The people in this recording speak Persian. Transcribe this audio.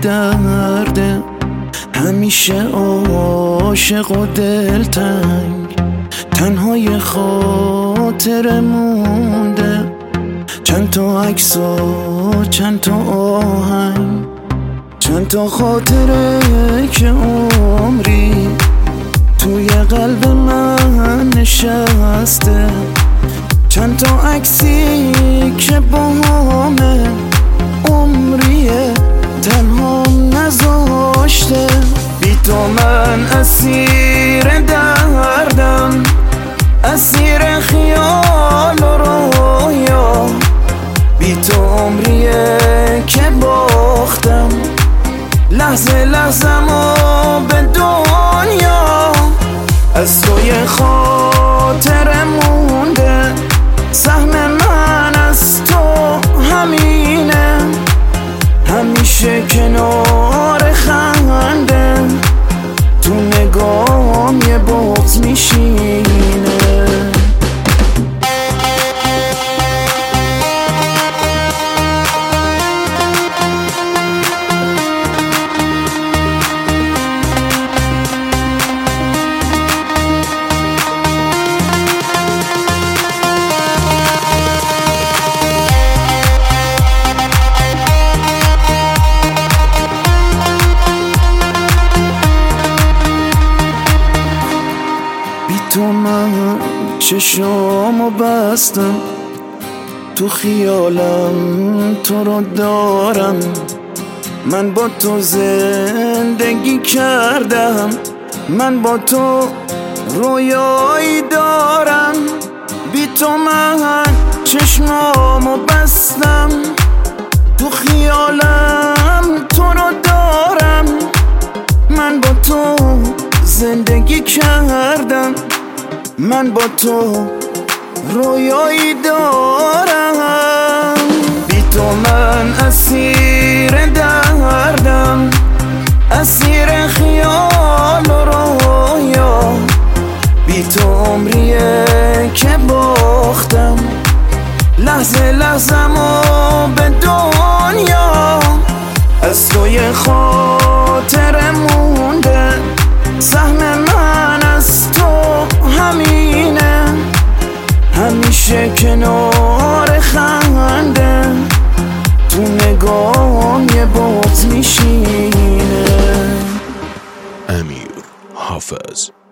درده، همیشه عاشق و دلتنگ، تنهای خاطر مونده. چند تا عکس و چند تا آهنگ، چند تا خاطره که عمری توی قلب من نشسته، چند تا عکسی که با همه عمریه تنهام نذاشته. بی تو من اسیر دردم، اسیر خیال و رویا، بی تو عمریه که باختم لحظه لحظه‌مو به دنیا. از توی خاطر مونده، سهم من از تو همینه، همیشه کنار خنده، تو نگاهم یه بغض میشینه. تو من چشامو بستم، تو خیالم تو رو دارم، من با تو زندگی کردم، من با تو رویایی دارم. بی تو من چشمامو بستم، تو خیالم تو رو دارم، من با تو زندگی کردم، من با تو رویایی دارم. بی تو من اسیر دردم، اسیر خیال و رویا، بی تو عمریه که باختم لحظه لحظه‌مو به دنیا. از توی خاطر مونده، سهم من از تو همینه، همیشه کنار خنده، تو نگاهم یه بغض میشینه. امیر حافظ.